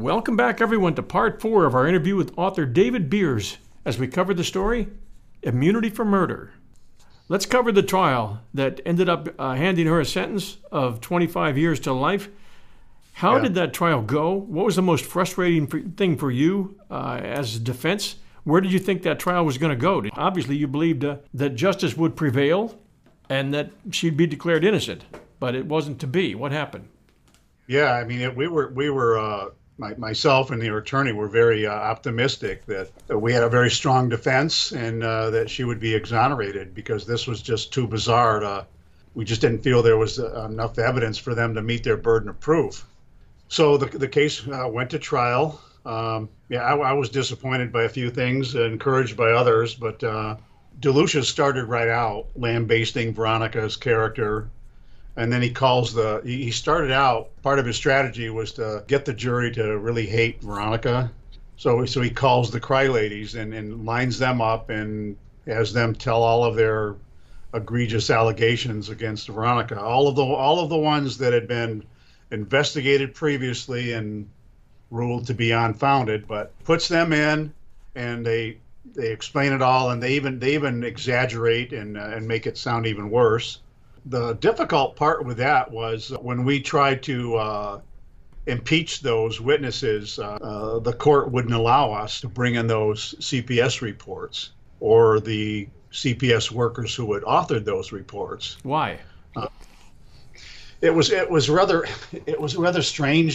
Welcome back, everyone, to part 4 of our interview with author David Beers as we cover the story, Immunity for Murder. Let's cover the trial that ended up handing her a sentence of 25 years to life. How did that trial go? What was the most frustrating thing for you as a defense? Where did you think that trial was going to go? Obviously, you believed that justice would prevail and that she'd be declared innocent, but it wasn't to be. What happened? Yeah, I mean, we were myself and the attorney were very optimistic that we had a very strong defense and that she would be exonerated because this was just too bizarre. We just didn't feel there was enough evidence for them to meet their burden of proof. So the case went to trial. I was disappointed by a few things, encouraged by others, but DeLucia started right out lambasting Veronica's character. And then he started out, part of his strategy was to get the jury to really hate Veronica. So he calls the Cry Ladies and lines them up and has them tell all of their egregious allegations against Veronica. All of the ones that had been investigated previously and ruled to be unfounded, but puts them in and they explain it all, and they even exaggerate and make it sound even worse. The difficult part with that was when we tried to impeach those witnesses, the court wouldn't allow us to bring in those CPS reports or the CPS workers who had authored those reports. Why? It was rather strange.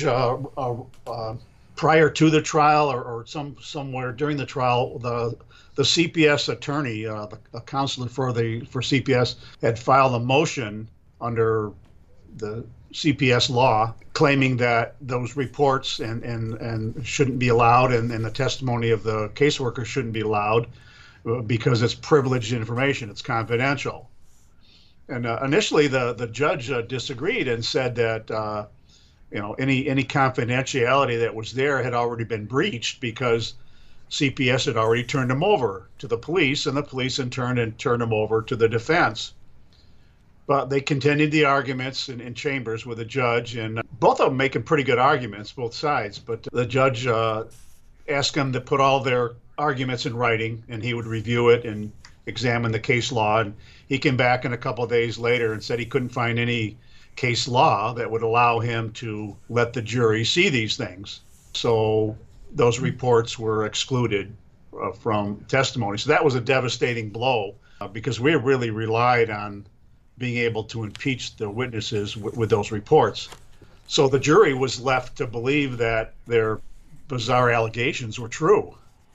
Prior to the trial, or somewhere during the trial, the CPS attorney, the counselor for CPS, had filed a motion under the CPS law claiming that those reports and shouldn't be allowed, and the testimony of the caseworker shouldn't be allowed because it's privileged information, it's confidential. And initially, the judge disagreed and said that any confidentiality that was there had already been breached because CPS had already turned him over to the police, and the police in turn had turned him over to the defense. But they continued the arguments in chambers with the judge, and both of them making pretty good arguments, both sides. But the judge asked them to put all their arguments in writing, and he would review it and examine the case law. And he came back in a couple of days later and said he couldn't find any case law that would allow him to let the jury see these things. So those reports were excluded from testimony. So that was a devastating blow because we really relied on being able to impeach the witnesses with those reports. So the jury was left to believe that their bizarre allegations were true.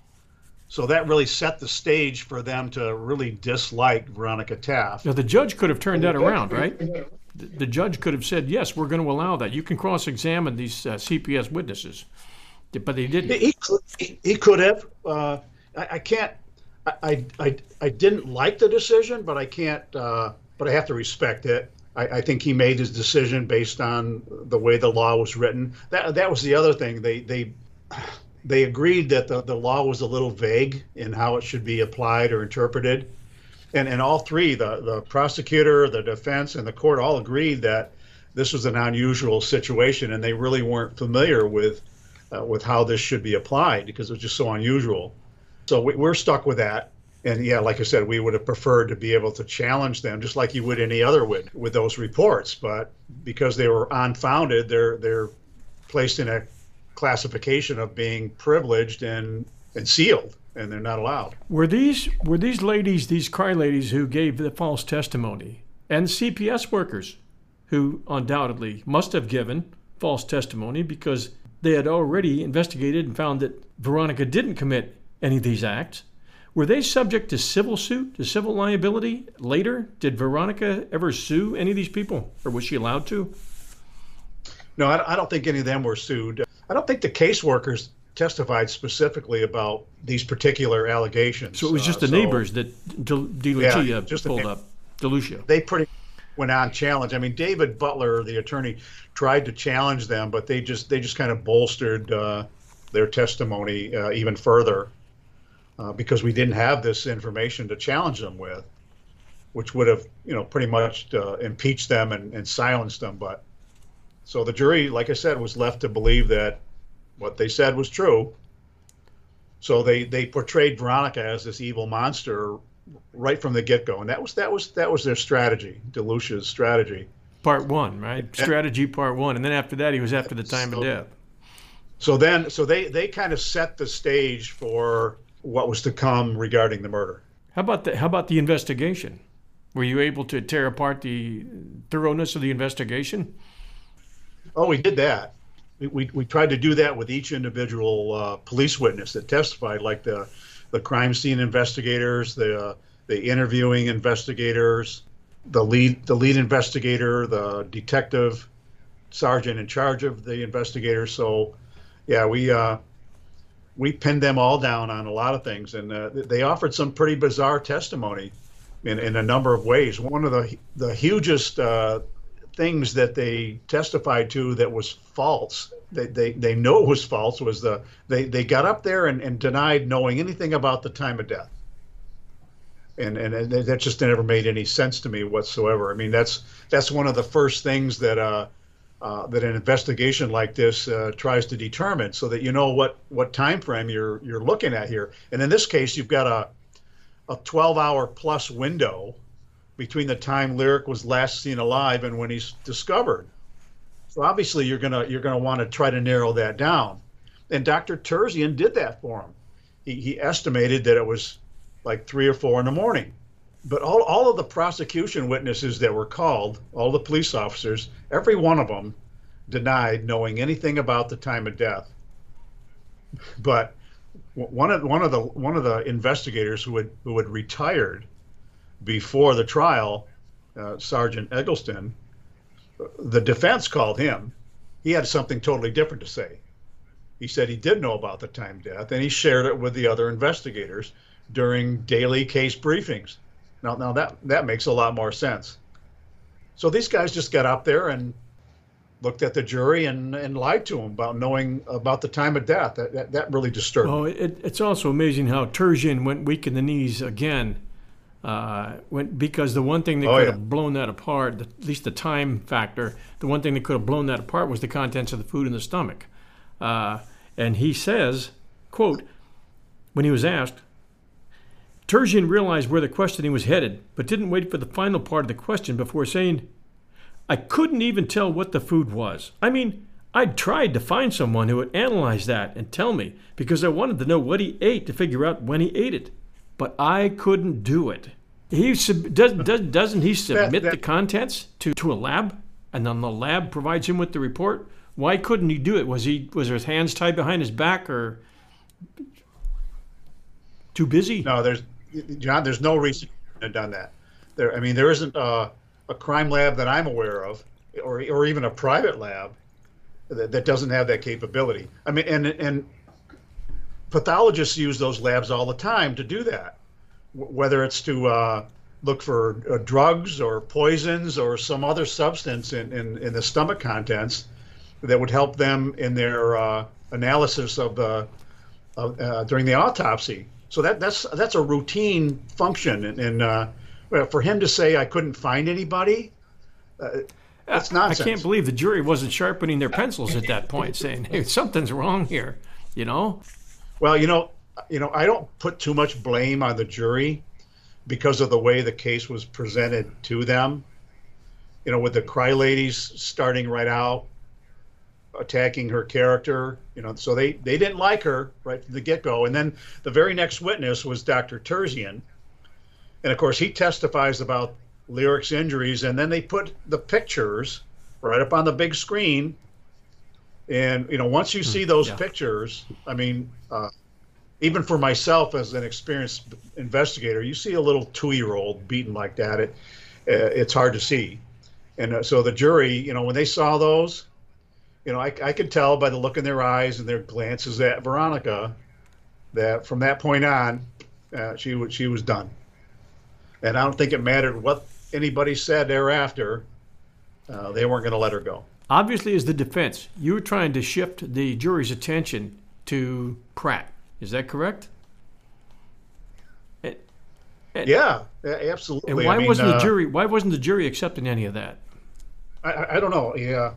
So that really set the stage for them to really dislike Veronica Taft. Now, the judge could have turned that around, right? The judge could have said, yes, we're going to allow that. You can cross-examine these CPS witnesses. But they didn't. He could have. I can't. I didn't like the decision, but I can't. But I have to respect it. I think he made his decision based on the way the law was written. That was the other thing. They agreed that the law was a little vague in how it should be applied or interpreted. And all three, the prosecutor, the defense, and the court all agreed that this was an unusual situation, and they really weren't familiar with how this should be applied because it was just so unusual. So we're stuck with that. And yeah, like I said, we would have preferred to be able to challenge them just like you would any other with those reports. But because they were unfounded, they're placed in a classification of being privileged and sealed, and they're not allowed. Were these ladies, these Cry Ladies who gave the false testimony, and CPS workers who undoubtedly must have given false testimony because they had already investigated and found that Veronica didn't commit any of these acts, were they subject to civil suit, to civil liability later? Did Veronica ever sue any of these people, or was she allowed to? No, I don't think any of them were sued. I don't think the caseworkers testified specifically about these particular allegations. So it was just the neighbors that DeLucia pulled up. DeLucia. They pretty went on challenge. I mean, David Butler, the attorney, tried to challenge them, but they just kind of bolstered their testimony even further because we didn't have this information to challenge them with, which would have, pretty much impeached them and silenced them. But so the jury, like I said, was left to believe that what they said was true. So they portrayed Veronica as this evil monster right from the get-go, and that was their strategy, DeLucia's strategy. Part one, right? Strategy part one, and then after that, he was after the time of death. So they kind of set the stage for what was to come regarding the murder. How about the investigation? Were you able to tear apart the thoroughness of the investigation? Oh, we did that. We tried to do that with each individual police witness that testified, like the crime scene investigators, the interviewing investigators, the lead investigator, the detective sergeant in charge of the investigators. So, yeah, we pinned them all down on a lot of things, and they offered some pretty bizarre testimony in a number of ways. One of the hugest things that they testified to that was false, they know it was false, was they got up there and denied knowing anything about the time of death. And that just never made any sense to me whatsoever. I mean, that's one of the first things that that an investigation like this tries to determine, so that you know what time frame you're looking at here. And in this case, you've got a 12-hour plus window between the time Lyric was last seen alive and when he's discovered. So obviously you're gonna want to try to narrow that down. And Dr. Terzian did that for him. He estimated that it was like 3 or 4 in the morning. But all of the prosecution witnesses that were called, all the police officers, every one of them denied knowing anything about the time of death. But one of the investigators who had retired before the trial, Sergeant Eggleston, the defense called him. He had something totally different to say. He said he did know about the time of death, and he shared it with the other investigators during daily case briefings. Now that makes a lot more sense. So these guys just got up there and looked at the jury and lied to them about knowing about the time of death. That really disturbed me. Oh, it's also amazing how Terzian went weak in the knees again. Because the one thing that could have blown that apart, at least the time factor, the one thing that could have blown that apart was the contents of the food in the stomach. And he says, quote, when he was asked, Terzian realized where the questioning was headed, but didn't wait for the final part of the question before saying, I couldn't even tell what the food was. I mean, I'd tried to find someone who would analyze that and tell me, because I wanted to know what he ate to figure out when he ate it. But I couldn't do it. Doesn't he submit the contents to a lab, and then the lab provides him with the report? Why couldn't he do it? Was there his hands tied behind his back, or too busy? No, John, there's no reason to have done that. There isn't a crime lab that I'm aware of, or even a private lab that doesn't have that capability. I mean, and pathologists use those labs all the time to do that, whether it's to look for drugs or poisons or some other substance in the stomach contents that would help them in their analysis of during the autopsy. So that's a routine function, and for him to say I couldn't find anybody, that's nonsense. I can't believe the jury wasn't sharpening their pencils at that point, saying, "Hey, something's wrong here," you know. Well, I don't put too much blame on the jury because of the way the case was presented to them. With the Cry Ladies starting right out, attacking her character, so they didn't like her right from the get-go. And then the very next witness was Dr. Terzian. And of course, he testifies about Lyric's injuries, and then they put the pictures right up on the big screen. And, once you see those pictures, I mean, even for myself as an experienced investigator, you see a little 2-year-old beaten like that, it's hard to see. And so the jury, when they saw those, I could tell by the look in their eyes and their glances at Veronica that from that point on, she was done. And I don't think it mattered what anybody said thereafter. They weren't going to let her go. Obviously, as the defense, you were trying to shift the jury's attention to Pratt. Is that correct? Yeah, absolutely. And why wasn't the jury accepting any of that? I don't know. Yeah.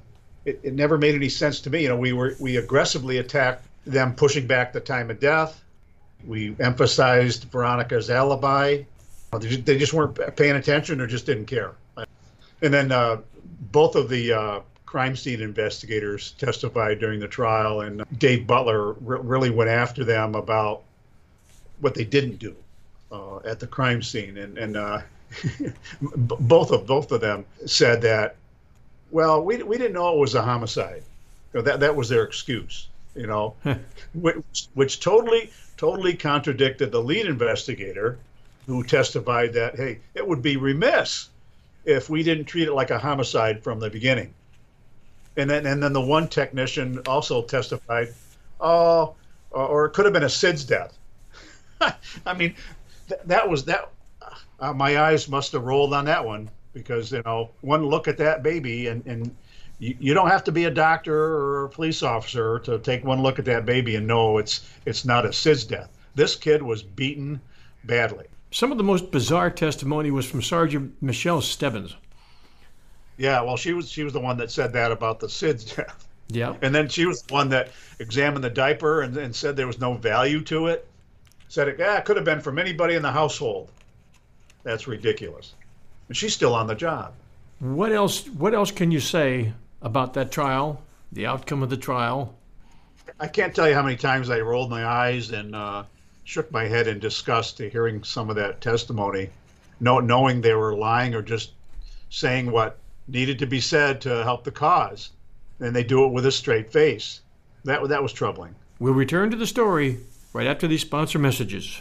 it never made any sense to me. We aggressively attacked them pushing back the time of death. We emphasized Veronica's alibi. They just weren't paying attention or just didn't care. And then both of the crime scene investigators testified during the trial, and Dave Butler really went after them about what they didn't do at the crime scene. And both of them said that, well, we didn't know it was a homicide. That was their excuse, which totally contradicted the lead investigator, who testified that, hey, it would be remiss if we didn't treat it like a homicide from the beginning. And then the one technician also testified, or it could have been a SIDS death. I mean, that was that. My eyes must have rolled on that one, because one look at that baby, and you don't have to be a doctor or a police officer to take one look at that baby and know it's not a SIDS death. This kid was beaten badly. Some of the most bizarre testimony was from Sergeant Michelle Stebbins. Yeah, well, she was the one that said that about the SIDS death. Yeah. And then she was the one that examined the diaper and said there was no value to it. Said it could have been from anybody in the household. That's ridiculous. And she's still on the job. What else can you say about that trial, the outcome of the trial? I can't tell you how many times I rolled my eyes and shook my head in disgust to hearing some of that testimony, knowing they were lying or just saying what needed to be said to help the cause. And they do it with a straight face. That was troubling. We'll return to the story right after these sponsor messages.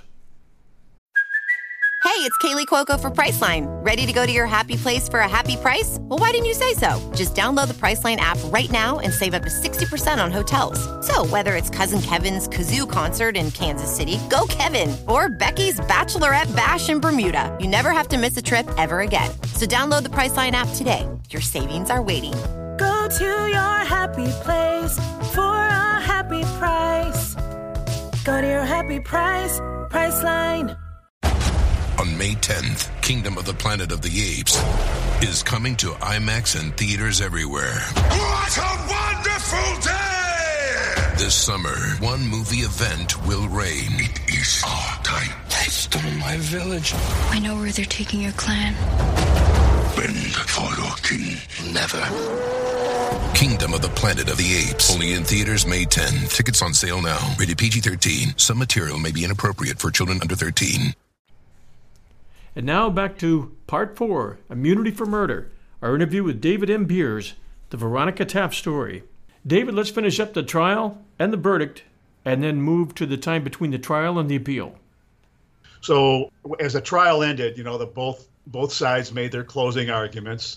Hey, it's Kaylee Cuoco for Priceline. Ready to go to your happy place for a happy price? Well, why didn't you say so? Just download the Priceline app right now and save up to 60% on hotels. So whether it's Cousin Kevin's Kazoo Concert in Kansas City, go Kevin, or Becky's Bachelorette Bash in Bermuda, you never have to miss a trip ever again. So download the Priceline app today. Your savings are waiting. Go to your happy place for a happy price. Go to your happy price, Priceline. On May 10th, Kingdom of the Planet of the Apes is coming to IMAX and theaters everywhere. What a wonderful day! This summer, one movie event will reign. It is our time. They've stolen my village. I know where they're taking your clan. Bend for your king. Never. Kingdom of the Planet of the Apes. Only in theaters May 10. Tickets on sale now. Rated PG-13. Some material may be inappropriate for children under 13. And now back to Part 4, Immunity for Murder, our interview with David M. Beers, the Veronica Taft story. David, let's finish up the trial and the verdict, and then move to the time between the trial and the appeal. So as the trial ended, both sides made their closing arguments.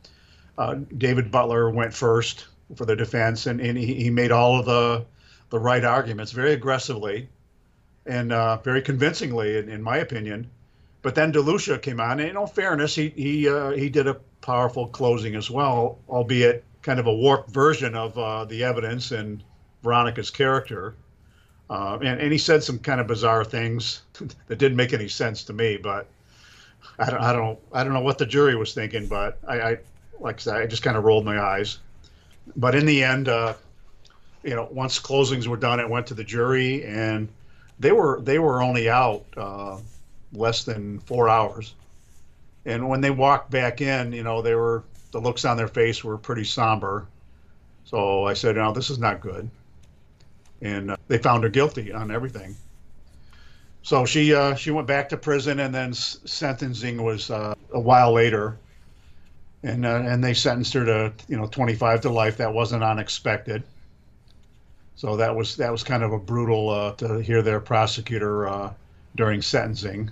David Butler went first for the defense, and he made all of the right arguments very aggressively and very convincingly, in my opinion. But then DeLucia came on, and in all fairness, he did a powerful closing as well, albeit kind of a warped version of the evidence and Veronica's character. And he said some kind of bizarre things that didn't make any sense to me. But I don't know what the jury was thinking. But I like I said, I just kind of rolled my eyes. But in the end, once closings were done, it went to the jury, and they were only out less than 4 hours. And when they walked back in, the looks on their face were pretty somber. So I said, no, this is not good. And they found her guilty on everything. So she went back to prison, and then sentencing was a while later. And they sentenced her to 25 to life. That wasn't unexpected. So that was kind of a brutal to hear their prosecutor during sentencing.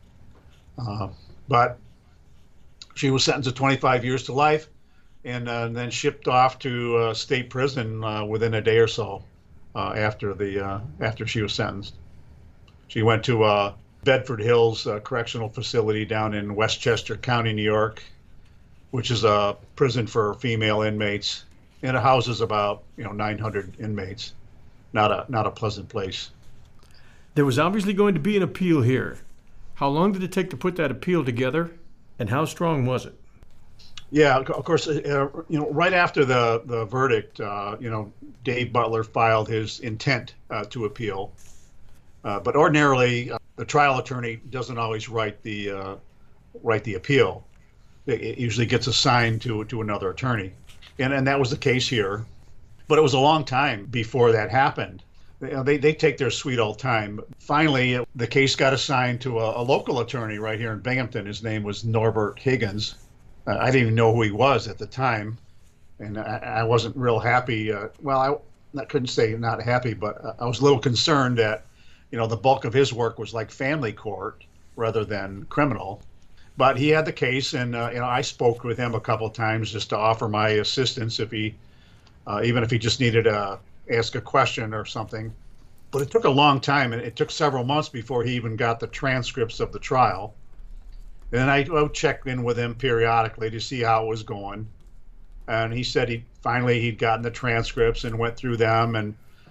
But she was sentenced to 25 years to life, and then shipped off to state prison within a day or so after she was sentenced. She went to Bedford Hills Correctional Facility down in Westchester County, New York, which is a prison for female inmates, and it houses about 900 inmates. Not a pleasant place. There was obviously going to be an appeal here. How long did it take to put that appeal together, and how strong was it? Yeah, of course. Right after the verdict, Dave Butler filed his intent to appeal. But ordinarily, the trial attorney doesn't always write the appeal. It usually gets assigned to another attorney, and that was the case here. But it was a long time before that happened. They take their sweet old time. Finally, the case got assigned to a local attorney right here in Binghamton. His name was Norbert Higgins. I didn't even know who he was at the time, and I wasn't real happy. I couldn't say not happy, but I was a little concerned that, the bulk of his work was like family court rather than criminal. But he had the case, and I spoke with him a couple of times just to offer my assistance if he, even if he just needed to ask a question or something. But it took a long time, and it took several months before he even got the transcripts of the trial. And I would check in with him periodically to see how it was going. And he said he'd gotten the transcripts and went through them and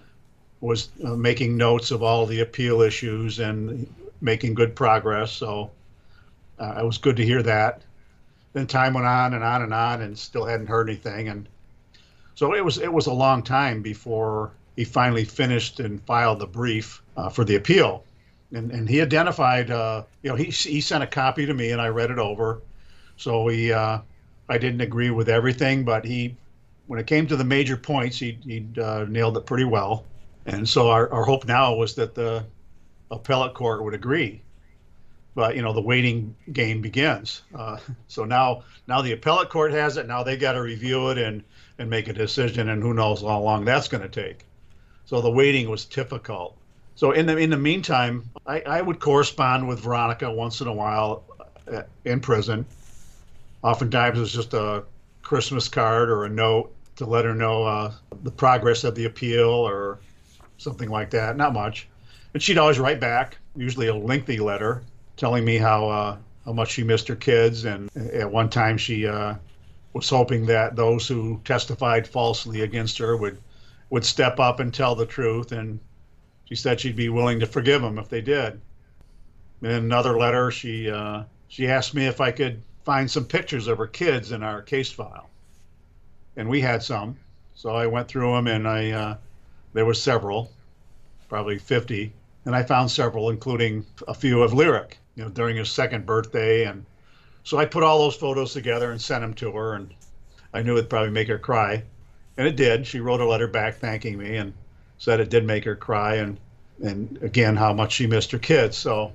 was making notes of all the appeal issues and making good progress. So it was good to hear that. Then time went on and on and on, and still hadn't heard anything. And so it was a long time before he finally finished and filed the brief for the appeal. And he identified, he sent a copy to me, and I read it over. So I didn't agree with everything, but when it came to the major points, he nailed it pretty well. And so our hope now was that the appellate court would agree. But, the waiting game begins. So now the appellate court has it. Now they got to review it and make a decision, and who knows how long that's going to take. So the waiting was difficult. So in the meantime, I would correspond with Veronica once in a while in prison. Oftentimes it was just a Christmas card or a note to let her know the progress of the appeal or something like that. Not much. And she'd always write back, usually a lengthy letter, telling me how much she missed her kids. And at one time she was hoping that those who testified falsely against her would step up and tell the truth. And she said she'd be willing to forgive them if they did. In another letter, she asked me if I could find some pictures of her kids in our case file. And we had some. So I went through them, and there were several, probably 50. And I found several, including a few of Lyric, during his second birthday. And so I put all those photos together and sent them to her. And I knew it'd probably make her cry. And it did. She wrote a letter back thanking me and said it did make her cry, and again, how much she missed her kids. So,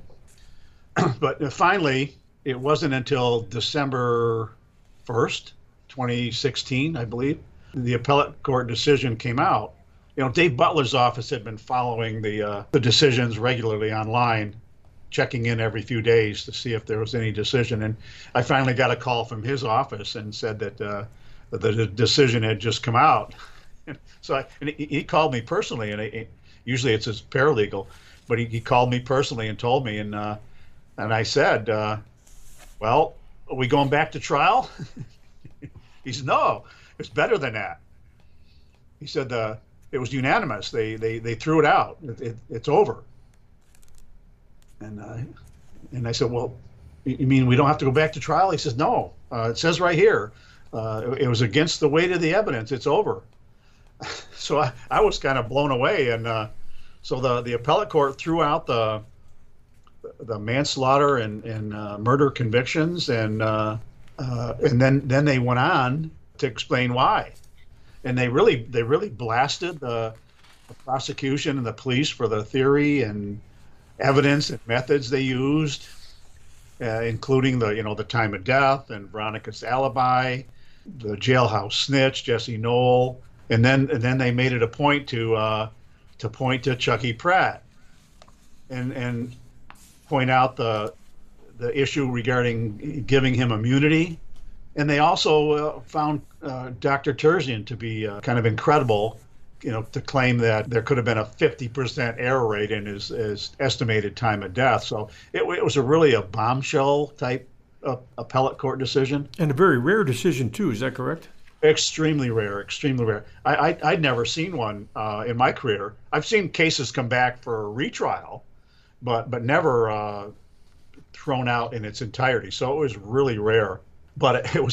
but finally, it wasn't until December 1st, 2016, I believe, the appellate court decision came out. Dave Butler's office had been following the decisions regularly online, checking in every few days to see if there was any decision. And I finally got a call from his office and said that the decision had just come out. So he called me personally, and usually it's his paralegal, but he called me personally and told me, and I said, well, are we going back to trial? He said, no, it's better than that. He said it was unanimous. They threw it out. It's over. And I said, well, you mean we don't have to go back to trial? He says, no, it says right here, it was against the weight of the evidence. It's over. So I was kind of blown away, and so the appellate court threw out the manslaughter and murder convictions, and then they went on to explain why, and they really blasted the prosecution and the police for the theory and evidence and methods they used, including the time of death and Veronica's alibi, the jailhouse snitch Jesse Knoll. And then they made it a point to point to Chucky Pratt, and point out the issue regarding giving him immunity, and they also found Dr. Terzian to be kind of incredible, to claim that there could have been a 50% error rate in his estimated time of death. So it was really a bombshell type appellate court decision, and a very rare decision too. Is that correct? Extremely rare, extremely rare. I'd never seen one in my career. I've seen cases come back for a retrial, but never thrown out in its entirety. So it was really rare. But it was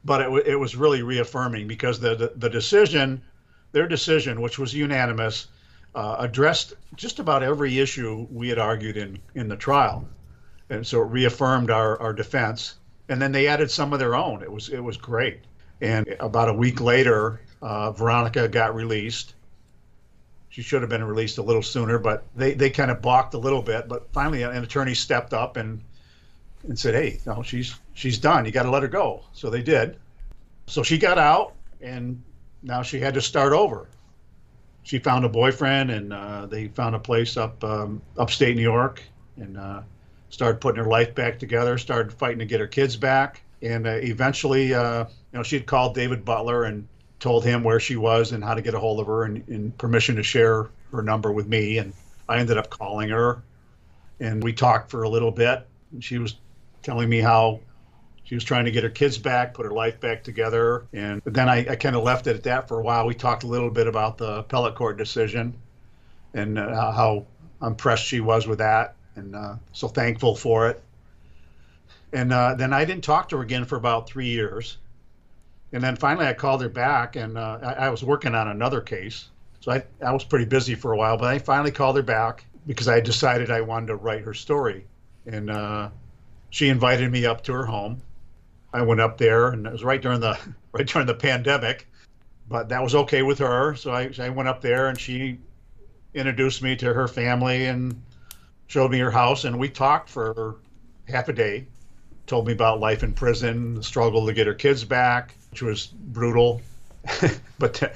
but it was really reaffirming because their decision, which was unanimous, addressed just about every issue we had argued in the trial, and so it reaffirmed our defense. And then they added some of their own. It was great. And about a week later, Veronica got released. She should have been released a little sooner, but they kind of balked a little bit. But finally, an attorney stepped up and said, "Hey, no, she's done. You got to let her go." So they did. So she got out, and now she had to start over. She found a boyfriend, and they found a place upstate New York, and started putting her life back together. Started fighting to get her kids back, and eventually, she had called David Butler and told him where she was and how to get a hold of her, and permission to share her number with me. And I ended up calling her, and we talked for a little bit. And she was telling me how she was trying to get her kids back, put her life back together. And then I kind of left it at that for a while. We talked a little bit about the appellate court decision and how impressed she was with that, and so thankful for it. And then I didn't talk to her again for about 3 years. And then finally I called her back, and I was working on another case. So I was pretty busy for a while, but I finally called her back because I decided I wanted to write her story. And she invited me up to her home. I went up there, and it was right during the pandemic, but that was okay with her. So I went up there, and she introduced me to her family and showed me her house, and we talked for half a day. Told me about life in prison, the struggle to get her kids back, which was brutal. but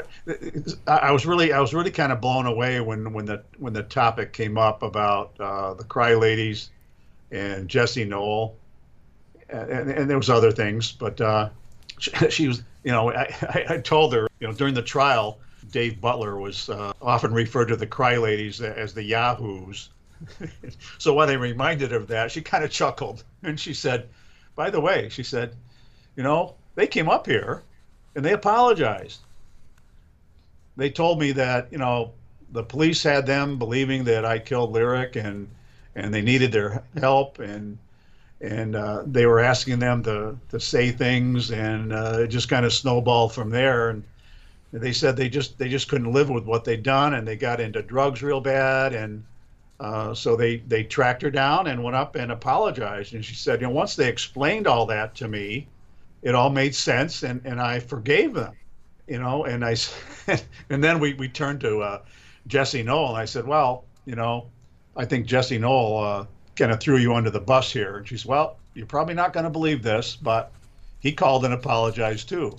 I was really kind of blown away when the topic came up about the Cry Ladies and Jessie Knoll, and there was other things. But she was, I told her, during the trial, Dave Butler was often referred to the Cry Ladies as the Yahoos. So when I reminded her of that, she kind of chuckled, and she said, "By the way," she said, "they came up here and they apologized. They told me that, the police had them believing that I killed Lyric, and they needed their help, and they were asking them to say things, and it just kind of snowballed from there. And they said they just couldn't live with what they'd done, and they got into drugs real bad, and so they tracked her down and went up and apologized." And she said, once they explained all that to me, it all made sense, and I forgave them, and I and then we turned to Jessie Knoll, and I said, "Well, I think Jessie Knoll kind of threw you under the bus here." And she said, "Well, you're probably not going to believe this, but he called and apologized too."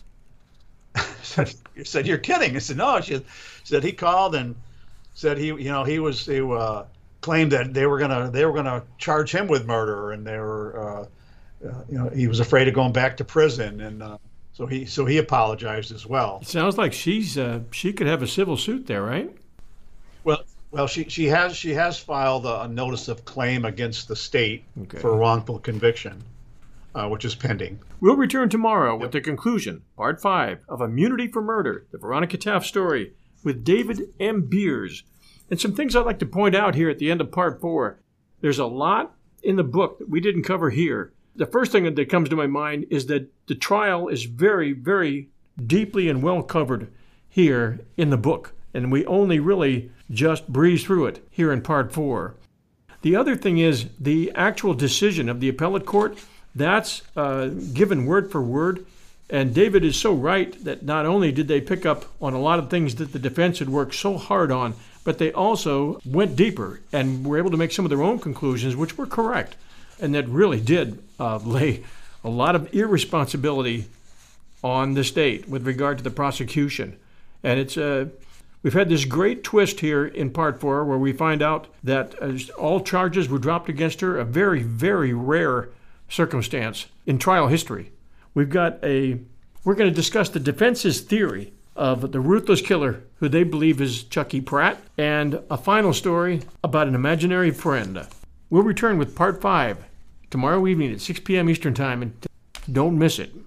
I said, "You're kidding." I said, "No." She said he called and said he claimed that they were gonna charge him with murder, and they were he was afraid of going back to prison, and so he apologized as well. It sounds like she could have a civil suit there, right? Well, she has filed a notice of claim against the state for wrongful conviction, which is pending. We'll return tomorrow with the conclusion, Part 5 of Immunity for Murder, the Veronica Taft story, with David M. Beers. And some things I'd like to point out here at the end of Part 4. There's a lot in the book that we didn't cover here. The first thing that comes to my mind is that the trial is very, very deeply and well covered here in the book. And we only really just breeze through it here in Part 4. The other thing is the actual decision of the appellate court. That's given word for word. And David is so right that not only did they pick up on a lot of things that the defense had worked so hard on, but they also went deeper and were able to make some of their own conclusions, which were correct. And that really did lay a lot of irresponsibility on the state with regard to the prosecution. And it's we've had this great twist here in Part 4 where we find out that all charges were dropped against her, a very, very rare circumstance in trial history. We're going to discuss the defense's theory of the ruthless killer who they believe is Chucky Pratt, and a final story about an imaginary friend. We'll return with Part 5 tomorrow evening at 6 p.m. Eastern Time, and don't miss it.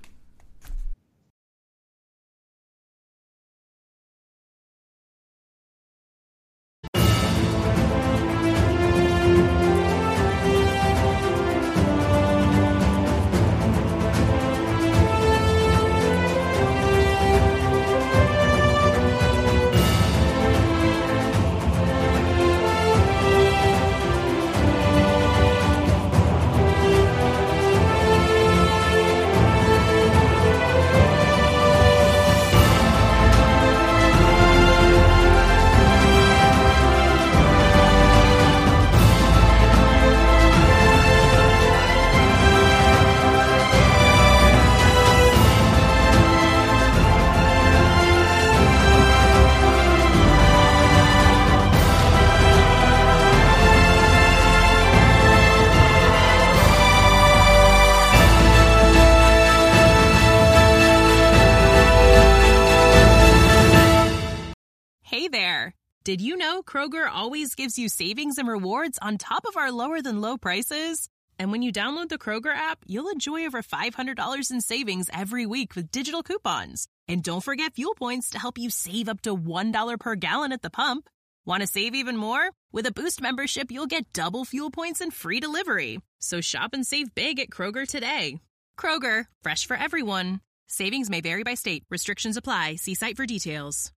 Did you know Kroger always gives you savings and rewards on top of our lower-than-low prices? And when you download the Kroger app, you'll enjoy over $500 in savings every week with digital coupons. And don't forget fuel points to help you save up to $1 per gallon at the pump. Want to save even more? With a Boost membership, you'll get double fuel points and free delivery. So shop and save big at Kroger today. Kroger, fresh for everyone. Savings may vary by state. Restrictions apply. See site for details.